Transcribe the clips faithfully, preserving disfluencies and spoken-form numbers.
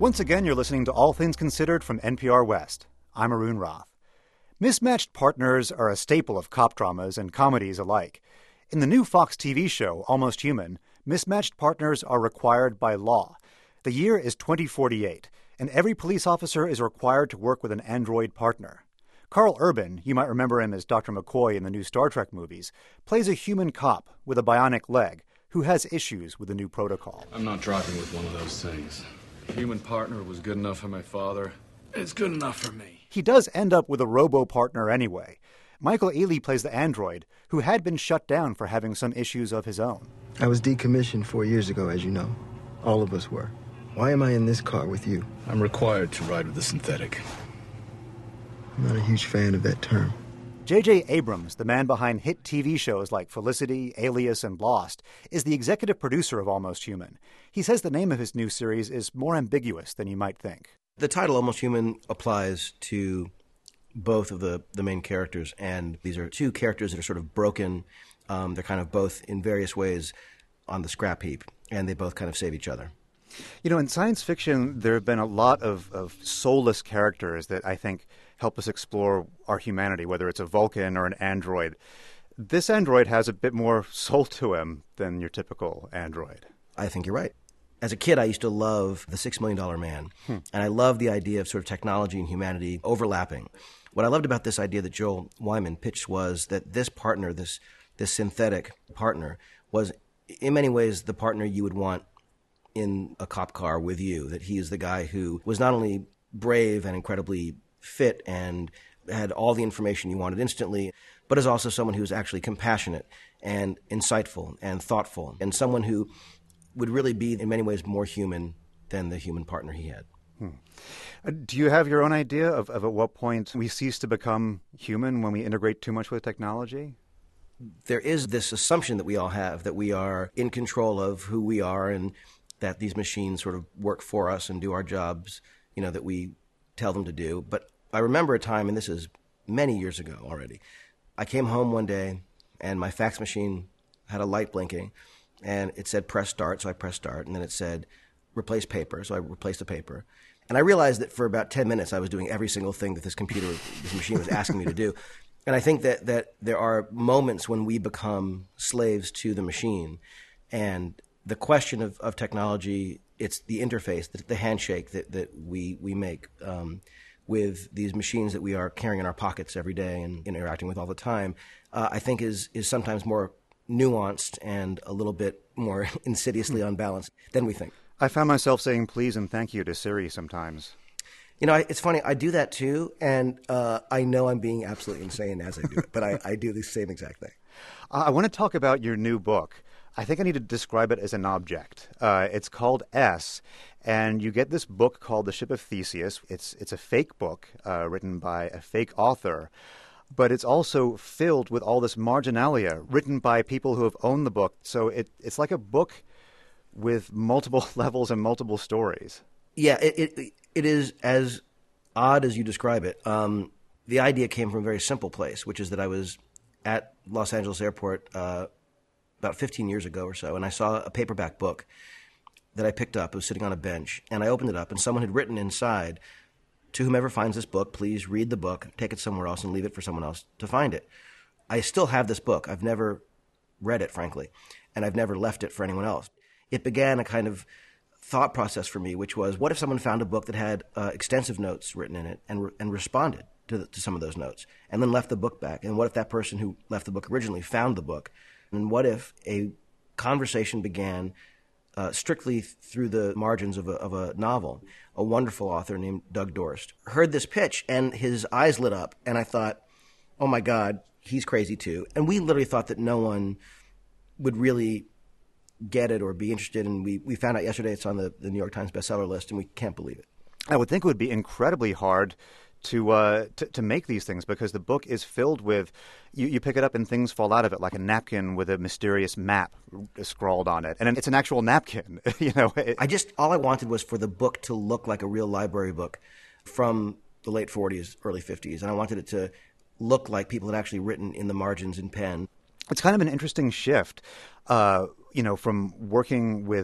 Once again, you're listening to All Things Considered from N P R West. I'm Arun Roth. Mismatched partners are a staple of cop dramas and comedies alike. In the new Fox T V show, Almost Human, mismatched partners are required by law. The year is twenty forty-eight, and every police officer is required to work with an android partner. Carl Urban, you might remember him as Doctor McCoy in the new Star Trek movies, plays a human cop with a bionic leg who has issues with the new protocol. I'm not driving with one of those things. Human partner was good enough for my father. It's good enough for me. He does end up with a robo-partner anyway. Michael Ealy plays the android, who had been shut down for having some issues of his own. I was decommissioned four years ago, as you know. All of us were. Why am I in this car with you? I'm required to ride with the synthetic. I'm not a huge fan of that term. J J. Abrams, the man behind hit T V shows like Felicity, Alias, and Lost, is the executive producer of Almost Human. He says the name of his new series is more ambiguous than you might think. The title Almost Human applies to both of the, the main characters, and these are two characters that are sort of broken. Um, they're kind of both in various ways on the scrap heap, and they both kind of save each other. You know, in science fiction, there have been a lot of, of soulless characters that I think help us explore our humanity, whether it's a Vulcan or an android. This android has a bit more soul to him than your typical android. I think you're right. As a kid, I used to love The Six Million Dollar Man, hmm. and I loved the idea of sort of technology and humanity overlapping. What I loved about this idea that Joel Wyman pitched was that this partner, this this synthetic partner, was in many ways the partner you would want in a cop car with you, that he is the guy who was not only brave and incredibly fit and had all the information you wanted instantly, but is also someone who's actually compassionate and insightful and thoughtful, and someone who would really be in many ways more human than the human partner he had. Hmm. Uh, do you have your own idea of, of at what point we cease to become human when we integrate too much with technology? There is this assumption that we all have that we are in control of who we are and that these machines sort of work for us and do our jobs, you know, that we tell them to do. But I remember a time, and this is many years ago already, I came home one day and my fax machine had a light blinking and it said press start, so I pressed start, and then it said replace paper, so I replaced the paper. And I realized that for about ten minutes I was doing every single thing that this computer, this machine was asking me to do. And I think that, that there are moments when we become slaves to the machine. And the question of, of technology, it's the interface, the, the handshake that, that we, we make um, with these machines that we are carrying in our pockets every day and interacting with all the time, uh, I think is, is sometimes more nuanced and a little bit more insidiously unbalanced than we think. I found myself saying please and thank you to Siri sometimes. You know, I, it's funny, I do that too, and uh, I know I'm being absolutely insane as I do it, but I, I do the same exact thing. Uh, I want to talk about your new book. I think I need to describe it as an object. Uh, it's called S, and you get this book called The Ship of Theseus. It's, it's a fake book uh, written by a fake author, but it's also filled with all this marginalia written by people who have owned the book. So it, it's like a book with multiple levels and multiple stories. Yeah, it, it it is as odd as you describe it. Um, the idea came from a very simple place, which is that I was at Los Angeles Airport uh, about fifteen years ago or so, and I saw a paperback book that I picked up. It was sitting on a bench, and I opened it up, and someone had written inside, "To whomever finds this book, please read the book, take it somewhere else, and leave it for someone else to find it." I still have this book. I've never read it, frankly, and I've never left it for anyone else. It began a kind of thought process for me, which was, what if someone found a book that had uh, extensive notes written in it and re- and responded to, the, to some of those notes, and then left the book back? And what if that person who left the book originally found the book? And what if a conversation began uh, strictly through the margins of a, of a novel? A wonderful author named Doug Dorst heard this pitch, and his eyes lit up, and I thought, oh my God, he's crazy too. And we literally thought that no one would really get it or be interested, and we, we found out yesterday it's on the, the New York Times bestseller list, and we can't believe it. I would think it would be incredibly hard to uh, to, to make these things, because the book is filled with, you, you pick it up and things fall out of it, like a napkin with a mysterious map scrawled on it. And it's an actual napkin, you know. It, I just, all I wanted was for the book to look like a real library book from the late forties, early fifties, and I wanted it to look like people had actually written in the margins in pen. It's kind of an interesting shift, uh, you know, from working with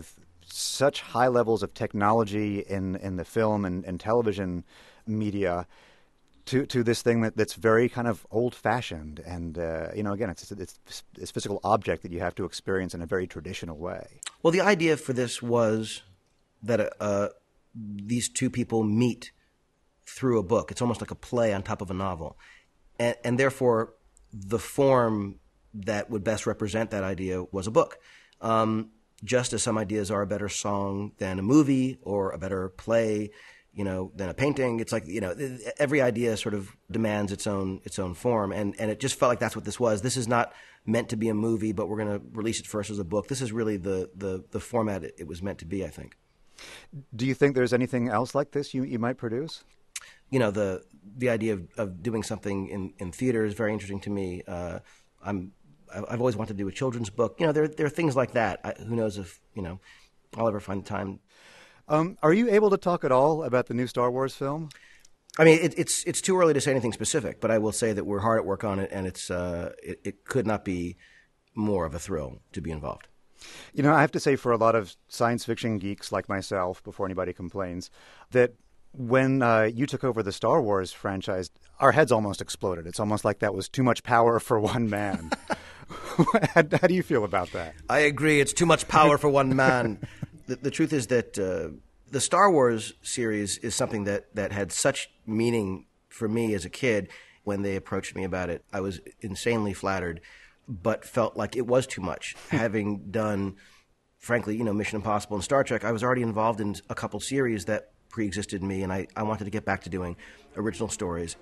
such high levels of technology in, in the film and, and television media to to this thing that, that's very kind of old-fashioned. And, uh, you know, again, it's, it's it's physical object that you have to experience in a very traditional way. Well, the idea for this was that uh, these two people meet through a book. It's almost like a play on top of a novel. And, and therefore, the form that would best represent that idea was a book. Um, just as some ideas are a better song than a movie or a better play, you know, than a painting. It's like, you know, every idea sort of demands its own its own form. And, and it just felt like that's what this was. This is not meant to be a movie, but we're going to release it first as a book. This is really the, the, the format it, it was meant to be, I think. Do you think there's anything else like this you, you might produce? You know, the the idea of, of doing something in, in theater is very interesting to me. Uh, I'm I've always wanted to do a children's book. You know, there there are things like that. I, who knows if, you know, I'll ever find the time. Um, are you able to talk at all about the new Star Wars film? I mean, it, it's it's too early to say anything specific, but I will say that we're hard at work on it, and it's uh, it, it could not be more of a thrill to be involved. You know, I have to say, for a lot of science fiction geeks like myself, before anybody complains, that when uh, you took over the Star Wars franchise, our heads almost exploded. It's almost like that was too much power for one man. how, how do you feel about that? I agree. It's too much power for one man. The, the truth is that uh, the Star Wars series is something that, that had such meaning for me as a kid. When they approached me about it, I was insanely flattered, but felt like it was too much. Having done, frankly, you know, Mission Impossible and Star Trek, I was already involved in a couple series that pre-existed me, and I, I wanted to get back to doing original stories.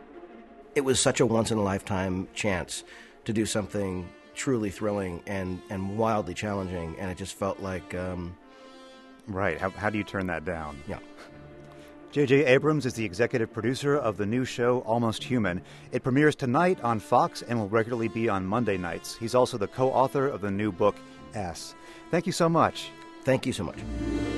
It was such a once-in-a-lifetime chance to do something truly thrilling and, and wildly challenging, and it just felt like... Um, right. How, how do you turn that down? Yeah. J J. Abrams is the executive producer of the new show Almost Human. It premieres tonight on Fox and will regularly be on Monday nights. He's also the co-author of the new book, S. Thank you so much. Thank you so much.